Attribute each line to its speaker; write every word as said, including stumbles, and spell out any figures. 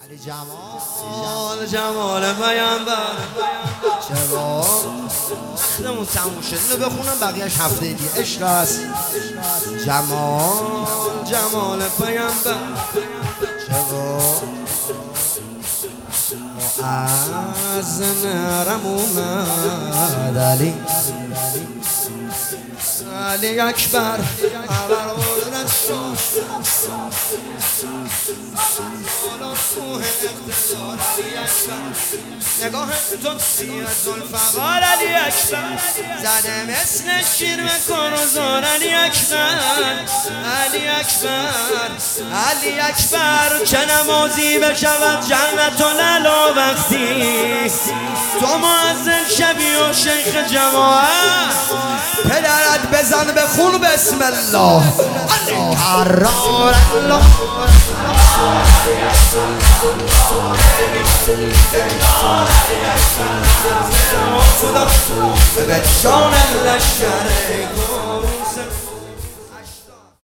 Speaker 1: علی جمال
Speaker 2: جمال پیامبر
Speaker 1: چرا وقتمون تموم شد. اینو بخونم بقیهش هفته دیگه. عشق هست. جمال
Speaker 2: جمال پیامبر
Speaker 1: چرا از نرم اومد علی
Speaker 2: علی اکبر خبر بردن شد نگاه تو سیه زلفقار علی اکبر زده مثل شیر مکن و زار علی اکبر علی اکبر علی اکبر چه نمازی بشود جنت و للا وقتی تو مؤذن شبی و شیخ جماعت
Speaker 1: پدرت بزن به خون بسم الله علی قرار الله
Speaker 2: به جان لشکر